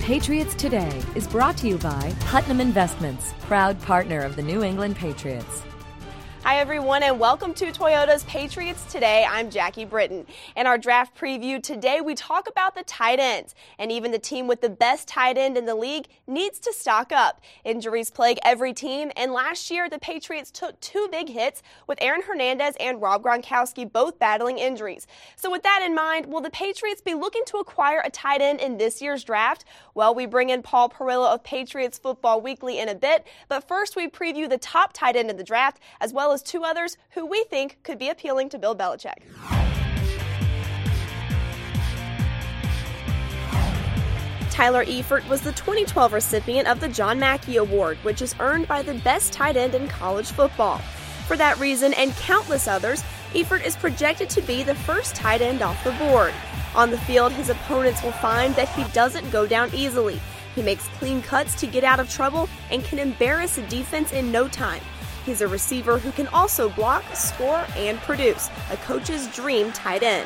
Patriots Today is brought to you by Putnam Investments, proud partner of the New England Patriots. Hi, everyone, and welcome to Toyota's Patriots Today. I'm Jackie Britton. In our draft preview today, we talk about the tight ends, and even the team with the best tight end in the league needs to stock up. Injuries plague every team, and last year the Patriots took two big hits with Aaron Hernandez and Rob Gronkowski both battling injuries. So with that in mind, will the Patriots be looking to acquire a tight end in this year's draft? Well, we bring in Paul Perillo of Patriots Football Weekly in a bit, but first we preview the top tight end in the draft, as well as two others who we think could be appealing to Bill Belichick. Tyler Eifert was the 2012 recipient of the John Mackey Award, which is earned by the best tight end in college football. For that reason and countless others, Eifert is projected to be the first tight end off the board. On the field, his opponents will find that he doesn't go down easily. He makes clean cuts to get out of trouble and can embarrass a defense in no time. He's a receiver who can also block, score, and produce, a coach's dream tight end.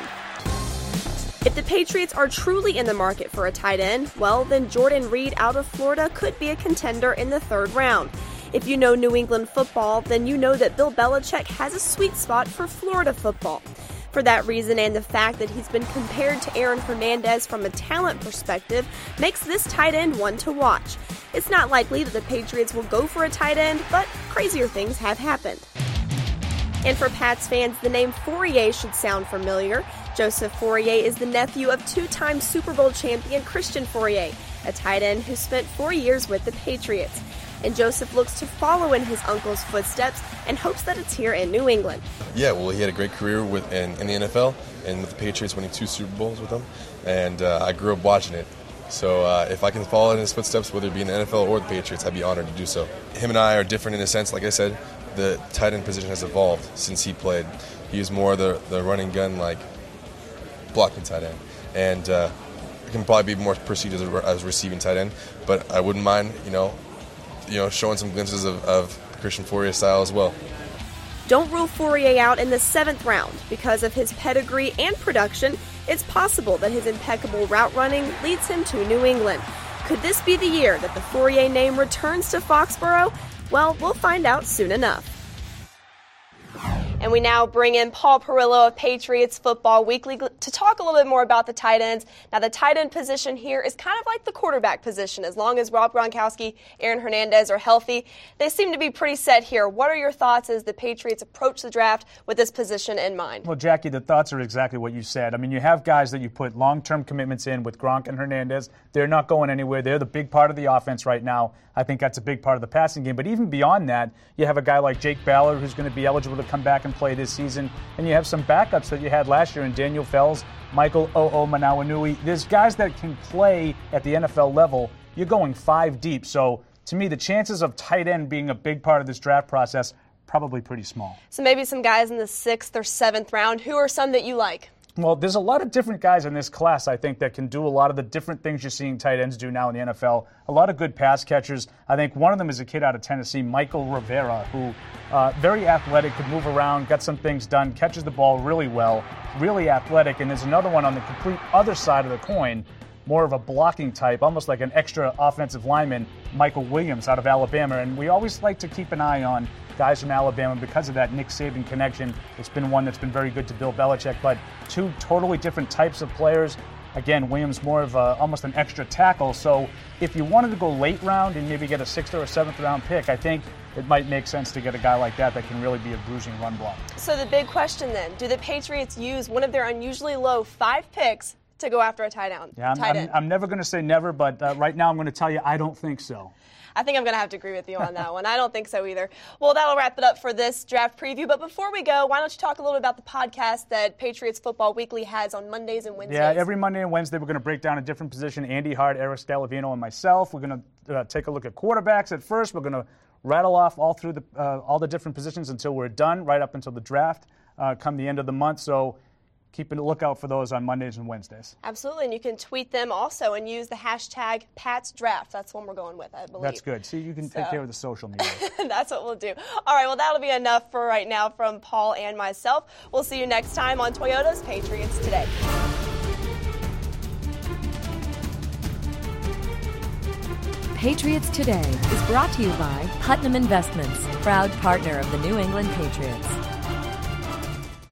If the Patriots are truly in the market for a tight end, well, then Jordan Reed out of Florida could be a contender in the third round. If you know New England football, then you know that Bill Belichick has a sweet spot for Florida football. For that reason and the fact that he's been compared to Aaron Hernandez from a talent perspective makes this tight end one to watch. It's not likely that the Patriots will go for a tight end, but crazier things have happened. And for Pats fans, the name Fourier should sound familiar. Joseph Fourier is the nephew of two-time Super Bowl champion Christian Fourier, a tight end who spent 4 years with the Patriots. And Joseph looks to follow in his uncle's footsteps and hopes that it's here in New England. Yeah, well, he had a great career in the NFL and with the Patriots, winning 2 Super Bowls with them, and I grew up watching it. So if I can follow in his footsteps, whether it be in the NFL or the Patriots, I'd be honored to do so. Him and I are different in a sense. Like I said, the tight end position has evolved since he played. He was more the running gun, like blocking tight end, and can probably be more perceived as a receiving tight end. But I wouldn't mind, showing some glimpses of Christian Fourier style as well. Don't rule Fourier out in the 7th round. Because of his pedigree and production, it's possible that his impeccable route running leads him to New England. Could this be the year that the Fourier name returns to Foxborough? Well, we'll find out soon enough. And we now bring in Paul Perillo of Patriots Football Weekly to talk a little bit more about the tight ends. Now, the tight end position here is kind of like the quarterback position. As long as Rob Gronkowski, Aaron Hernandez are healthy, they seem to be pretty set here. What are your thoughts as the Patriots approach the draft with this position in mind? Well, Jackie, the thoughts are exactly what you said. I mean, you have guys that you put long-term commitments in with Gronk and Hernandez. They're not going anywhere. They're the big part of the offense right now. I think that's a big part of the passing game. But even beyond that, you have a guy like Jake Ballard who's going to be eligible to come back and play this season. And you have some backups that you had last year in Daniel Fells, Michael Manawanui. There's guys that can play at the NFL level. You're going 5 deep. So to me, the chances of tight end being a big part of this draft process, probably pretty small. So maybe some guys in the 6th or 7th round. Who are some that you like? Well, there's a lot of different guys in this class, I think, that can do a lot of the different things you're seeing tight ends do now in the NFL. A lot of good pass catchers. I think one of them is a kid out of Tennessee, Michael Rivera, who very athletic, could move around, get some things done, catches the ball really well, really athletic. And there's another one on the complete other side of the coin, more of a blocking type, almost like an extra offensive lineman, Michael Williams out of Alabama. And we always like to keep an eye on guys from Alabama because of that Nick Saban connection. It's been one that's been very good to Bill Belichick, but 2 totally different types of players. Again, Williams more of almost an extra tackle. So if you wanted to go late round and maybe get a 6th or a 7th round pick, I think it might make sense to get a guy like that can really be a bruising run block. So the big question then, do the Patriots use one of their unusually low 5 picks to go after a tight end? Yeah, I'm never going to say never, but right now I'm going to tell you I don't think so. I think I'm going to have to agree with you on that one. I don't think so either. Well, that'll wrap it up for this draft preview. But before we go, why don't you talk a little bit about the podcast that Patriots Football Weekly has on Mondays and Wednesdays? Yeah, every Monday and Wednesday we're going to break down a different position. Andy Hart, Eric Scalavino, and myself. We're going to take a look at quarterbacks at first. We're going to rattle off all through all the different positions until we're done, right up until the draft come the end of the month. So keep a lookout for those on Mondays and Wednesdays. Absolutely, and you can tweet them also and use the hashtag PatsDraft. That's one we're going with, I believe. That's good. See, you can take care of the social media. That's what we'll do. All right, well, that'll be enough for right now from Paul and myself. We'll see you next time on Toyota's Patriots Today. Patriots Today is brought to you by Putnam Investments, proud partner of the New England Patriots.